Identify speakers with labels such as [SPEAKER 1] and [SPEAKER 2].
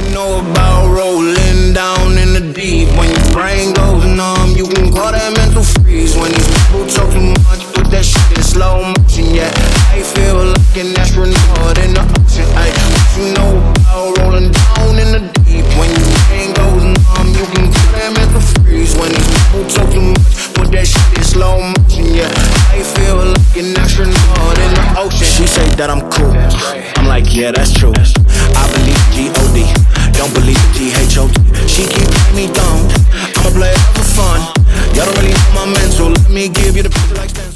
[SPEAKER 1] know about rolling down in the deep. When your brain goes numb, you can call that mental freeze. When these people talk too much, put that shit in slow motion. Yeah, I feel like an astronaut in the ocean. Ay, what you know about rolling down in the deep? When your brain goes numb, you can call that mental freeze. When these people talk too much, put that shit in slow motion. Yeah, I feel like an astronaut in the ocean. She say that I'm cool. I'm like, yeah, that's true. I believe G-O-D, don't believe G-H-O-T. She keep me dumb. I'ma play it for fun. Y'all don't really know my mental. Let me give you the picture like that.